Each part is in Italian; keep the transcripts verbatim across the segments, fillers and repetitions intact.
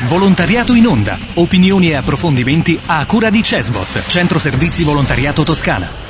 Volontariato in onda. Opinioni e approfondimenti a cura di Cesbot, Centro Servizi Volontariato Toscana.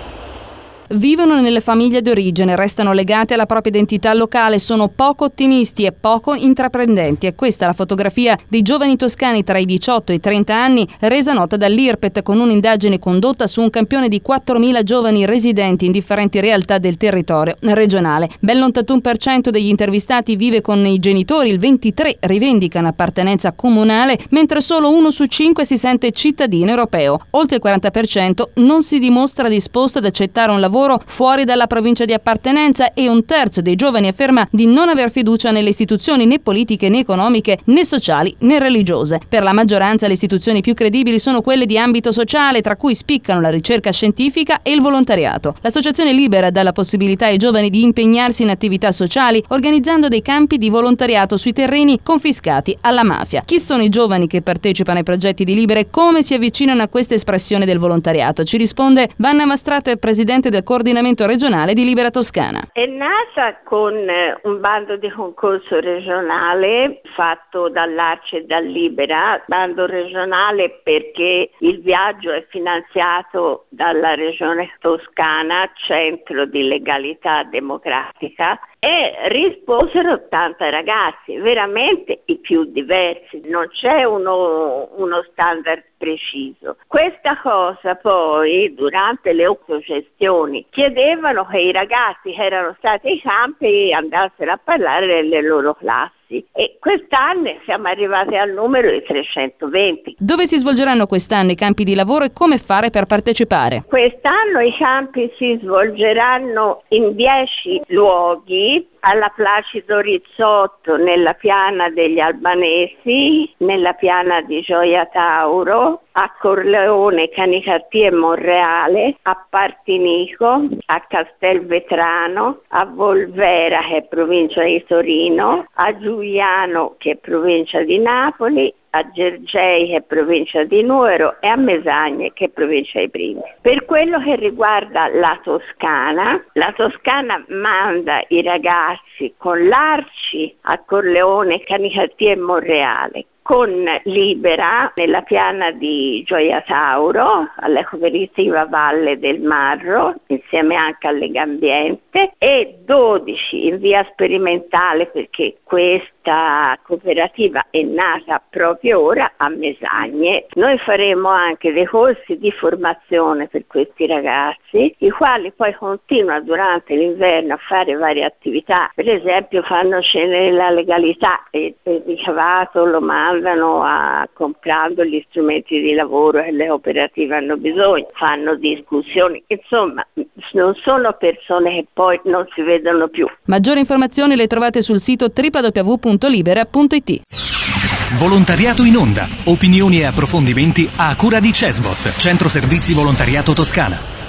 Vivono nelle famiglie d'origine, restano legate alla propria identità locale, sono poco ottimisti e poco intraprendenti. È questa la fotografia dei giovani toscani tra i diciotto e i trenta anni, resa nota dall'I R P E T con un'indagine condotta su un campione di quattromila giovani residenti in differenti realtà del territorio regionale. Ben l'ottantuno per cento degli intervistati vive con i genitori, il ventitré per cento rivendicano appartenenza comunale, mentre solo uno su cinque si sente cittadino europeo. Oltre il quaranta per cento non si dimostra disposto ad accettare un lavoro fuori dalla provincia di appartenenza e un terzo dei giovani afferma di non aver fiducia nelle istituzioni né politiche né economiche né sociali né religiose. Per la maggioranza le istituzioni più credibili sono quelle di ambito sociale, tra cui spiccano la ricerca scientifica e il volontariato. L'associazione Libera dà la possibilità ai giovani di impegnarsi in attività sociali organizzando dei campi di volontariato sui terreni confiscati alla mafia. Chi sono i giovani che partecipano ai progetti di Libera e come si avvicinano a questa espressione del volontariato? Ci risponde Vanna Mastrate, presidente del coordinamento regionale di Libera Toscana. È nata con un bando di concorso regionale fatto dall'A R C E e dal Libera, bando regionale perché il viaggio è finanziato dalla regione Toscana, centro di legalità democratica, e risposero ottanta ragazzi, veramente i più diversi, non c'è uno, uno standard preciso. Questa cosa poi durante le autogestioni chiedevano che i ragazzi che erano stati ai campi andassero a parlare delle loro classi e quest'anno siamo arrivati al numero di trecentoventi. Dove si svolgeranno quest'anno i campi di lavoro e come fare per partecipare? Quest'anno i campi si svolgeranno in dieci luoghi: alla Placido Rizzotto, nella piana degli Albanesi, nella piana di Gioia Tauro, a Corleone, Canicattì e Monreale, a Partinico, a Castelvetrano, a Volvera che è provincia di Torino, a Giuliano che è provincia di Napoli, a Gergei che è provincia di Nuoro e a Mesagne che è provincia di Brindisi. Per quello che riguarda la Toscana, la Toscana manda i ragazzi con l'A R C I a Corleone, Canicattì e Monreale, con Libera nella piana di Gioia Tauro, alla cooperativa Valle del Marro, insieme anche a Legambiente, e dodici in via sperimentale perché questa cooperativa è nata proprio ora a Mesagne. Noi faremo anche dei corsi di formazione per questi ragazzi, i quali poi continuano durante l'inverno a fare varie attività, per esempio fanno cene della legalità e il ricavato lo mandano a comprando gli strumenti di lavoro che le cooperative hanno bisogno, fanno discussioni, insomma non sono persone che poi non si vedono più. Maggiori informazioni le trovate sul sito w w w punto libera punto i t. Volontariato in onda. Opinioni e approfondimenti a cura di Cesbot, Centro Servizi Volontariato Toscana.